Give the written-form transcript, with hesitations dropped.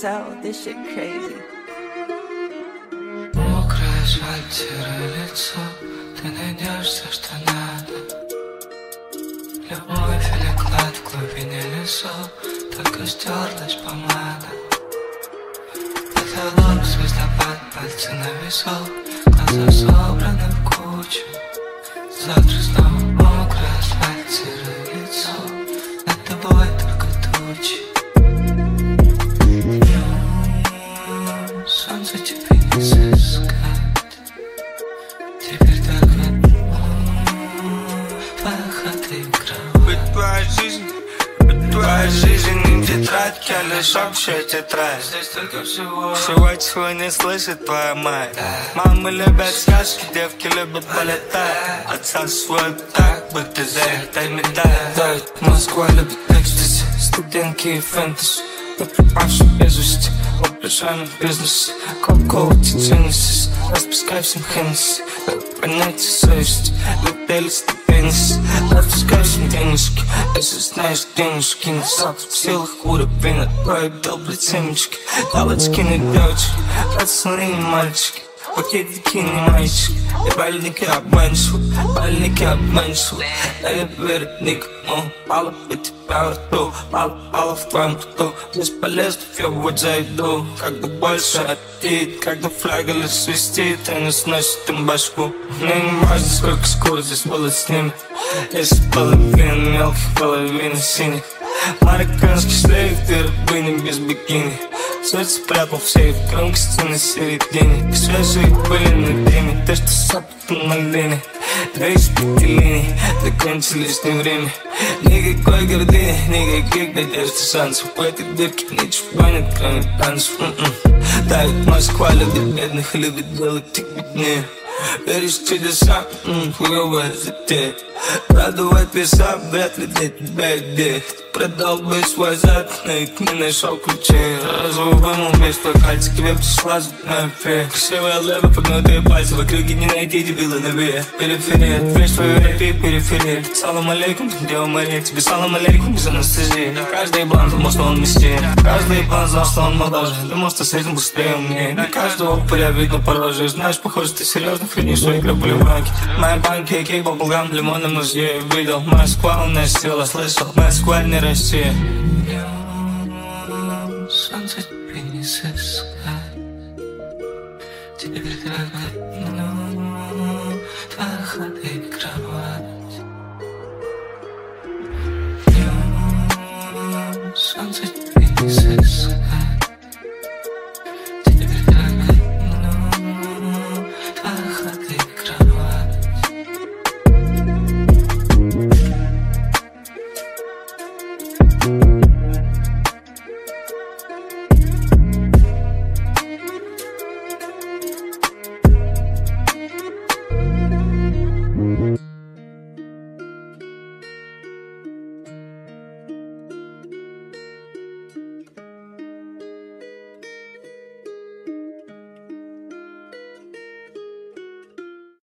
tell, this shit crazy. Мокрое асфальт, серое лицо, ты найдешь все, что надо. Любовь или клад в глубине лесов, только стерлась помада. Потолок, звездопад, пальцы на весов, глаза собраны в кучу. Завтра снова мокрый асфальт, серое лицо, над тобой только тучи. Солнце тебе не сыскать, теперь только твоя хата и кровать. Быть твоя жизнь не тетрадь, а лишь общая тетрадь. Здесь только всего чего не слышит твоя мать. Мамы любят сказки, девки любят полетать. Отсасывают так, будто за их дай медаль. Москва любит экстази, студентки и фэнтези. Мы пропавшие без вести, упрощаем бизнес. Кока-кола, тетенисис, распускай всем хеннесси. Понятие совести, любили ступенись. Распускай всем денежки, если знаешь денежки. Не завтра в силах уровень, отправить добрые семечки. Галочки на девочки, пацаны и мальчики. Пакетики не мальчики, и больники обманщивают. Да я верю никому, мало у тебя во рту, мало в твоем рту. Бесполезно, я вот зайду, когда больше аппетит, когда флягель свистит, и не сносит им башку. Мне не важно, сколько скур здесь было с ними, если половина мелких, половина синих. Марокканский шлейф, ты рабыня без бикини. Сердце прятал в сейф, громкости на середине. Свежие были на теме, то, что саппортом на линии. 2 из 5 линий, закончились не время. Никакой гордыни, никаких надежд и шансов. В этой дырке ничего нет, кроме танцев. Да, ведь Москва любит бедных, любит делать их беднее. Веришь в чудеса, хуёвая затея. Радовать веса, вряд ли для тебя идея. Продал бы свой зад, но и не нашел ключей. Разово вымыл весь твой кальций, к тебе пришла зубная фея. Красивая лева, погнутые пальцы, в округе не найти дебила на вея. Периферия, отвлечь твою рэпи, периферия. Салам алейкум, Дева Мария, тебе салам алейкум без анестезии. Каждый еблан думал, что он мессия. Каждый еблан знал, что он моложе, думал, что с этим быстрее умнее. На каждого упыря видно по роже. Знаешь, похоже, ты серьезно хранишь свои грабли в банке. Мои панкейки, баблгам, лимонный музей. Видел, Москва умная сила, слышал, Москва не Россия. Солнце тебе не сыскать, теперь твоя хата и кровать.